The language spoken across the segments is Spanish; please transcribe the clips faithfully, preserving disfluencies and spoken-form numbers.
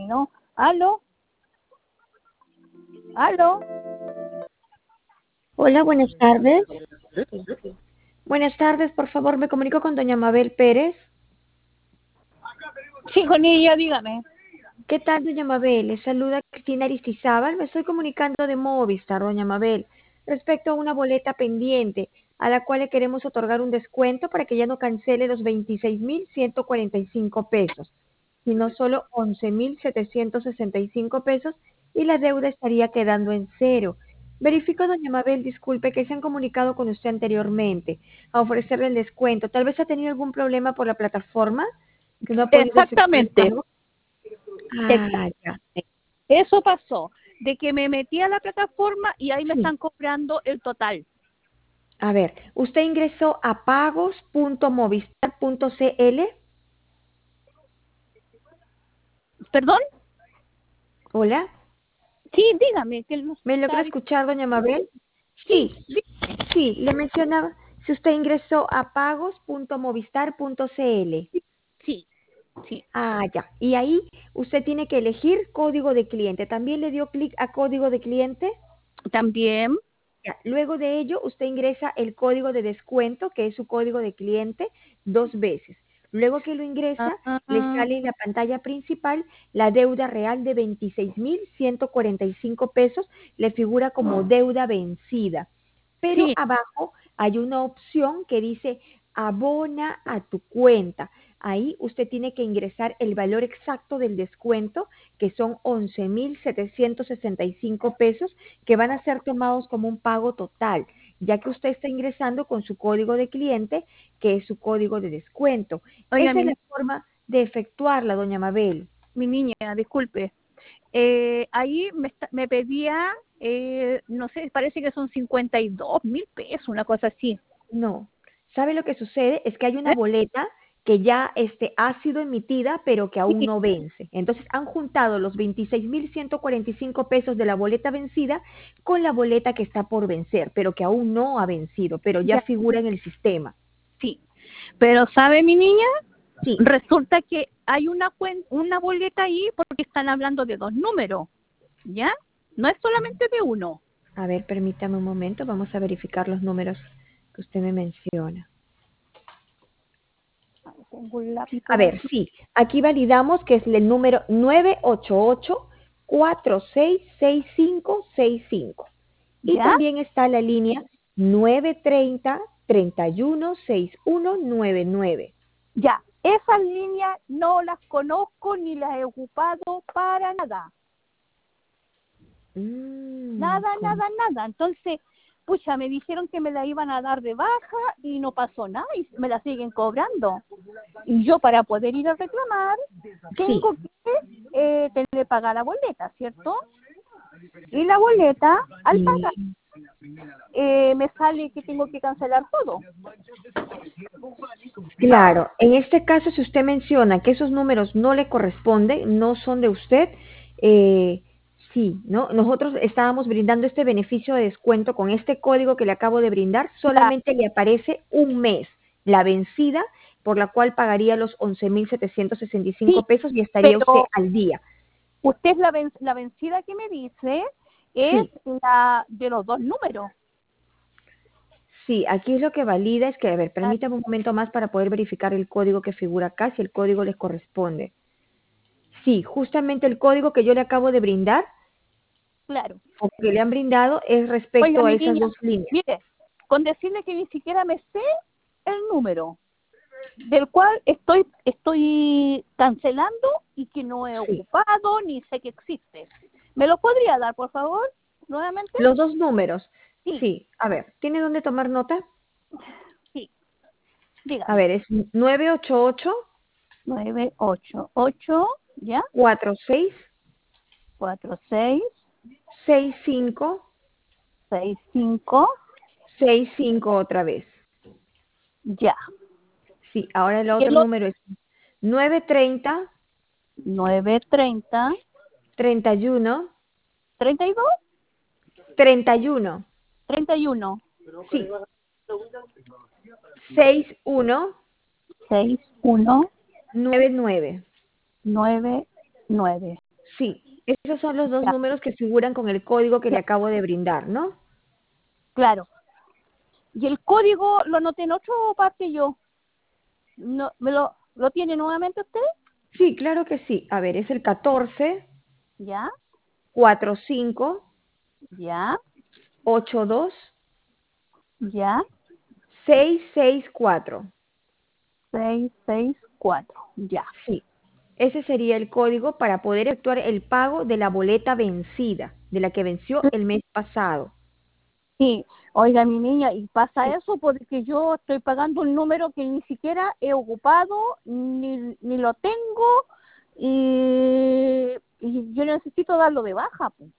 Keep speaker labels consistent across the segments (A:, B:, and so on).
A: no. ¿Aló? ¿Aló?
B: Hola, buenas tardes. Buenas tardes, por favor, me comunico con doña Mabel Pérez.
A: Sí, con ella, dígame.
B: ¿Qué tal, doña Mabel? Le saluda Cristina Aristizábal. Me estoy comunicando de Movistar, doña Mabel, respecto a una boleta pendiente a la cual le queremos otorgar un descuento para que ya no cancele los veintiséis mil ciento cuarenta y cinco pesos, sino solo once mil setecientos sesenta y cinco pesos y la deuda estaría quedando en cero. Verifico, doña Mabel, disculpe, que se han comunicado con usted anteriormente a ofrecerle el descuento. Tal vez ha tenido algún problema por la plataforma que no ha podido efectuar el
A: Exactamente.
B: pago. Ah, ya.
A: Exactamente. Eso pasó, de que me metí a la plataforma y ahí me
B: Sí.
A: están cobrando el total.
B: A ver, ¿usted ingresó a pagos punto movistar punto cl?
A: ¿Perdón?
B: Hola,
A: Sí, dígame. Que no
B: ¿me logra
A: está bien.
B: escuchar, doña Mabel?
A: Sí,
B: Sí,
A: dí-
B: sí, le mencionaba, si usted ingresó a pagos punto movistar punto cl.
A: sí, sí.
B: Ah, ya. Y ahí usted tiene que elegir código de cliente. ¿También le dio clic a código de cliente?
A: También,
B: Ya. Luego de ello, usted ingresa el código de descuento, que es su código de cliente, dos veces. Luego que lo ingresa, le
A: ah,
B: sale en la pantalla principal la deuda real de veintiséis mil ciento cuarenta y cinco pesos, le figura como deuda vencida. Pero
A: sí,
B: abajo hay una opción que dice abona a tu cuenta. Ahí usted tiene que ingresar el valor exacto del descuento, que son once mil setecientos sesenta y cinco pesos, que van a ser tomados como un pago total, ya que usted está ingresando con su código de cliente, que es su código de descuento.
A: oiga,
B: Esa es
A: mi,
B: la forma de efectuarla, doña Mabel.
A: mi niña, disculpe. Eh, ahí me, está- me pedía, eh, no sé, parece que son cincuenta y dos mil pesos, una cosa así.
B: No. ¿Sabe lo que sucede? Es que hay una
A: ¿Eh?
B: boleta que ya este, ha sido emitida, pero que aún
A: Sí,
B: no vence. Entonces han juntado los veintiséis mil ciento cuarenta y cinco pesos de la boleta vencida con la boleta que está por vencer, pero que aún no ha vencido, pero ya
A: ya,
B: figura en el sistema.
A: sí. Pero, ¿sabe, mi niña?
B: Sí.
A: Resulta que hay una cuen- una boleta ahí porque están hablando de dos números, ¿ya? No es solamente de uno.
B: A ver, permítame un momento, vamos a verificar los números que usted me menciona.
A: Tengo un lápiz
B: A
A: por
B: ver,
A: aquí.
B: sí, aquí validamos que es el número nueve ocho ocho cuatro seis seis cinco seis cinco. Y
A: ¿Ya?
B: también está la línea nueve tres cero tres uno seis uno nueve nueve.
A: Ya. Esas líneas no las conozco ni las he ocupado para nada.
B: Mm,
A: Nada,
B: con-
A: nada, nada. Entonces, pucha, me dijeron que me la iban a dar de baja y no pasó nada y me la siguen cobrando. Y yo para poder ir a reclamar
B: Sí,
A: tengo que eh, tener que pagar la boleta, ¿cierto? Y la boleta, al pagar,
B: y
A: eh, me sale que tengo que cancelar todo.
B: claro, en este caso, si usted menciona que esos números no le corresponden, no son de usted, eh, sí, ¿no? Nosotros estábamos brindando este beneficio de descuento con este código que le acabo de brindar,
A: Ya,
B: solamente le aparece un mes, la vencida, por la cual pagaría los once mil setecientos sesenta y
A: sí,
B: cinco pesos y estaría usted
A: pero
B: al día.
A: usted la, ven- la vencida que me dice es
B: Sí,
A: la de los dos números.
B: sí, aquí lo que valida es que, a ver,
A: Ah,
B: permítame un momento más para poder verificar el código que figura acá, si el código les corresponde. Sí, justamente el código que yo le acabo de brindar
A: claro.
B: o que le han brindado es
A: Oiga,
B: respecto a
A: mi
B: esas
A: niña,
B: dos líneas.
A: mire, con decirle que ni siquiera me sé el número del cual estoy estoy cancelando y que no he
B: Sí,
A: ocupado ni sé que existe. ¿Me lo podría dar, por favor, nuevamente?
B: los dos números.
A: Sí,
B: Sí, a ver, ¿tiene dónde tomar nota?
A: sí,
B: A
A: dígame.
B: ver, es nueve ocho ocho
A: Nueve ocho ocho, ¿ya?
B: cuatro seis
A: Cuatro seis
B: seis cinco
A: seis cinco,
B: seis cinco otra vez.
A: ya.
B: Sí, ahora el
A: Y
B: otro
A: el otro,
B: número es nueve tres cero
A: 930,
B: treinta y uno
A: treinta y dos,
B: treinta y uno.
A: treinta y uno,
B: Sí, seis uno
A: seis uno
B: nueve nueve.
A: nueve nueve.
B: Sí, esos son los dos
A: Ya,
B: números que figuran con el código que le
A: ya,
B: acabo de brindar, ¿no?
A: claro. Y el código lo anoté en otra parte yo. No, ¿me lo, lo tiene nuevamente usted?
B: Sí, claro que sí. A ver, es el catorce,
A: Ya,
B: cuarenta y cinco,
A: ya,
B: ochenta y dos,
A: ya.
B: seiscientos sesenta y cuatro.
A: Seis, seis, cuatro. Ya.
B: Sí, ese sería el código para poder efectuar el pago de la boleta vencida, de la que venció el mes pasado.
A: Sí, oiga mi niña, y pasa
B: Sí,
A: eso porque yo estoy pagando un número que ni siquiera he ocupado, ni, ni lo tengo, y, y yo necesito darlo de baja, pues.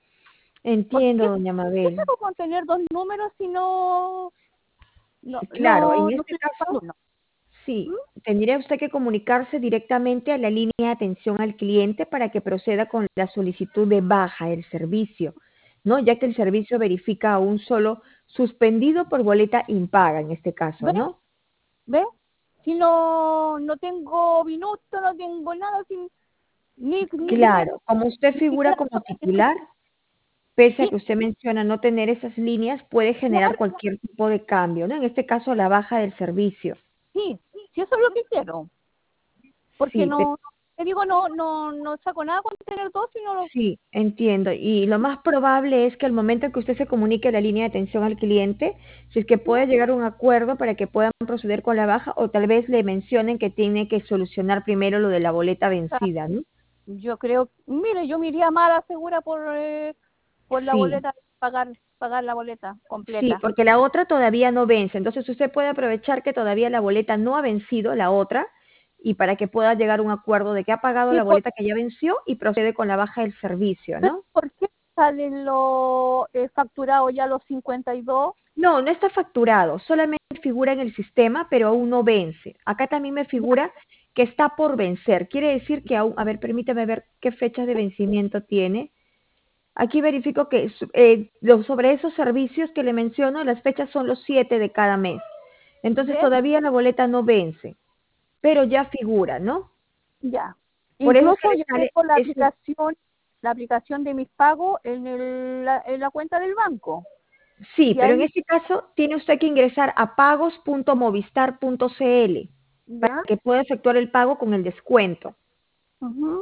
A: Porque
B: entiendo,
A: ¿qué,
B: doña
A: qué
B: Mabel.
A: hago con tener dos números si no, no,
B: Claro, en
A: no, no
B: este
A: estoy ocupando
B: caso,
A: uno? ¿Mm?
B: sí, tendría usted que comunicarse directamente a la línea de atención al cliente para que proceda con la solicitud de baja del servicio, ¿no? Ya que el servicio verifica a un solo suspendido por boleta impaga en este caso,
A: ¿Ve?
B: ¿no?
A: ¿Ve? Si no, no tengo minuto, no tengo nada, sin, ni, ni siquiera,
B: Claro, como usted
A: ni
B: figura
A: siquiera,
B: como titular, pese a
A: sí,
B: que usted menciona no tener esas líneas, puede generar
A: claro,
B: cualquier tipo de cambio, ¿no? En este caso, la baja del servicio.
A: sí, sí, eso es lo que quiero. Porque
B: Sí, pe-
A: no, te digo, no, no, no saco nada con tener dos, sino lo,
B: sí, entiendo. Y lo más probable es que al momento en que usted se comunique a la línea de atención al cliente, si es que puede llegar a un acuerdo para que puedan proceder con la baja, o tal vez le mencionen que tiene que solucionar primero lo de la boleta vencida, ¿no?
A: yo creo, mire, yo me iría más a la segura por, eh, por la
B: Sí,
A: boleta, pagar, pagar la boleta
B: sí,
A: completa.
B: porque la otra todavía no vence. Entonces usted puede aprovechar que todavía la boleta no ha vencido, la otra, y para que pueda llegar a un acuerdo de que ha pagado
A: ¿Y
B: la
A: por,
B: boleta que ya venció y procede con la baja del servicio,
A: pero
B: ¿no?
A: por qué salen los eh, facturados ya los cincuenta y dos?
B: No, no está facturado, solamente figura en el sistema, pero aún no vence. Acá también me
A: Ya,
B: figura que está por vencer. Quiere decir que aún, a ver, permítame ver qué fecha de vencimiento tiene. Aquí verifico que eh, lo- sobre esos servicios que le menciono, las fechas son los siete de cada mes. Entonces
A: ¿ves?
B: todavía la boleta no vence, pero ya figura, ¿no?
A: Ya.
B: Por eso es que
A: Incluso
B: le
A: yo
B: sale
A: tengo la
B: ese.
A: aplicación, la aplicación de mis pagos en, el, la, en la cuenta del banco.
B: Sí,
A: Y
B: pero en
A: ahí,
B: este caso tiene usted que ingresar a pagos punto movistar punto cl para
A: ya,
B: que pueda efectuar el pago con el descuento.
A: ujú,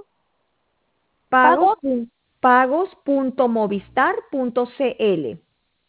B: Pagos,
A: pagos,
B: pun- pagos punto movistar punto cl,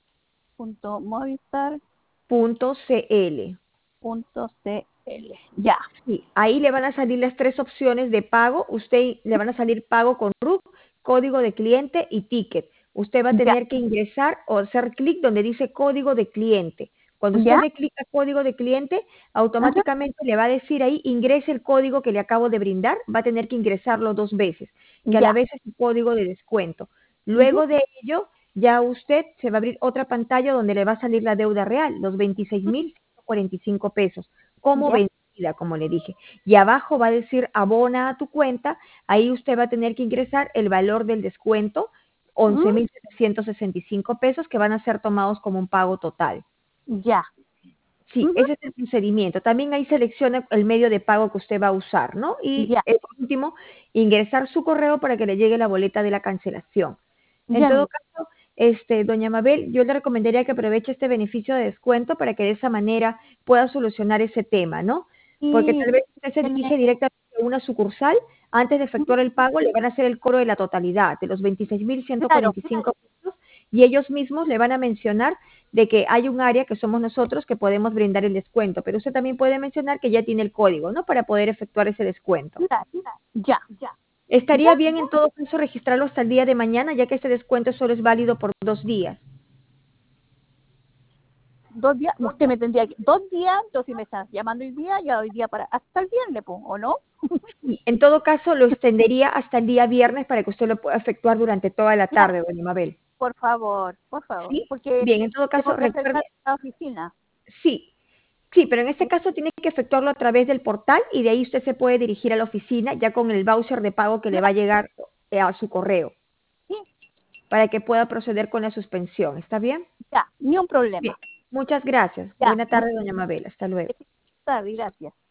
A: punto movistar
B: punto cl.
A: punto cl. Ya,
B: Sí, ahí le van a salir las tres opciones de pago. Usted le van a salir pago con R U C, código de cliente y ticket. Usted va a
A: ya,
B: tener que ingresar o hacer clic donde dice código de cliente. Cuando usted
A: ya,
B: le clica código de cliente,
A: ajá,
B: automáticamente le va a decir ahí ingrese el código que le acabo de brindar. Va a tener que ingresarlo dos veces, que a la
A: ya,
B: vez es su código de descuento.
A: ujú,
B: Luego de ello, ya usted se va a abrir otra pantalla donde le va a salir la deuda real, los veintiséis mil ciento cuarenta y cinco pesos, como
A: ya,
B: vencida, como le dije. Y abajo va a decir abona a tu cuenta, ahí usted va a tener que ingresar el valor del descuento, once
A: mm,
B: mil setecientos sesenta y cinco pesos que van a ser tomados como un pago total.
A: ya,
B: Sí,
A: ujú,
B: ese es el procedimiento. También ahí selecciona el medio de pago que usted va a usar, ¿no? Y
A: ya,
B: eh, por último, ingresar su correo para que le llegue la boleta de la cancelación. En
A: ya,
B: todo
A: mi,
B: caso, este, doña Mabel, yo le recomendaría que aproveche este beneficio de descuento para que de esa manera pueda solucionar ese tema, ¿no? Porque
A: y
B: tal vez usted se
A: tiene,
B: dirige directamente a una sucursal, antes de
A: ujú,
B: efectuar el pago le van a hacer el cobro de la totalidad, de los veintiséis mil ciento
A: claro,
B: cuarenta y cinco pesos, y ellos mismos le van a mencionar de que hay un área que somos nosotros que podemos brindar el descuento, pero usted también puede mencionar que ya tiene el código, ¿no? Para poder efectuar ese descuento.
A: claro, ya, ya,
B: Estaría bien en todo caso registrarlo hasta el día de mañana, ya que este descuento solo es válido por dos días.
A: dos días, usted me tendría que, dos días, entonces me estás llamando hoy día, ya hoy día para, hasta el viernes, po, ¿o no?
B: Y en todo caso, lo extendería hasta el día viernes para que usted lo pueda efectuar durante toda la
A: Claro,
B: tarde, doña Mabel.
A: por favor, por favor,
B: ¿Sí?
A: porque
B: Bien, en todo caso,
A: tengo que
B: recuerde,
A: acercar a la oficina.
B: sí, sí, pero en este caso tiene que efectuarlo a través del portal y de ahí usted se puede dirigir a la oficina ya con el voucher de pago que le va a
A: Claro,
B: llegar eh, a su correo
A: sí,
B: para que pueda proceder con la suspensión. ¿Está bien?
A: ya, ni un
B: Bien,
A: problema.
B: muchas gracias.
A: Ya,
B: Buena
A: muchas
B: tarde, doña Mabel. Hasta luego.
A: gracias, gracias.